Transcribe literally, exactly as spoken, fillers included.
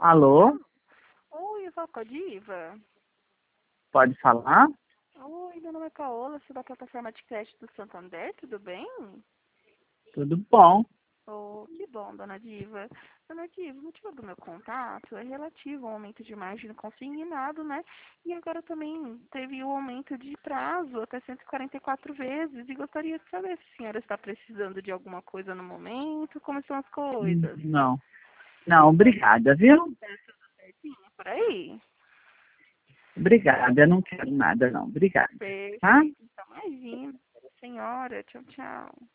Alô? Oi, eu falo com a Diva. Pode falar? Oi, meu nome é Paola, sou da plataforma de crédito do Santander, tudo bem? Tudo bom? Oh, que bom, dona Diva. Dona Diva, o motivo do meu contato é relativo ao aumento de margem no consignado, né? E agora também teve o aumento de prazo até cento e quarenta e quatro vezes. E gostaria de saber se a senhora está precisando de alguma coisa no momento, como estão as Hum, coisas. Não. Não, obrigada, viu? Tá tudo certinho por aí? Obrigada, eu não quero nada não. Obrigada. Tá? Perfeito. Então, imagina. Senhora, tchau, tchau.